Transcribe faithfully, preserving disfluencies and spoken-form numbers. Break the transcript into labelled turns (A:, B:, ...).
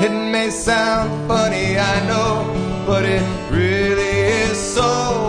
A: It may sound funny, I know, but it really is so.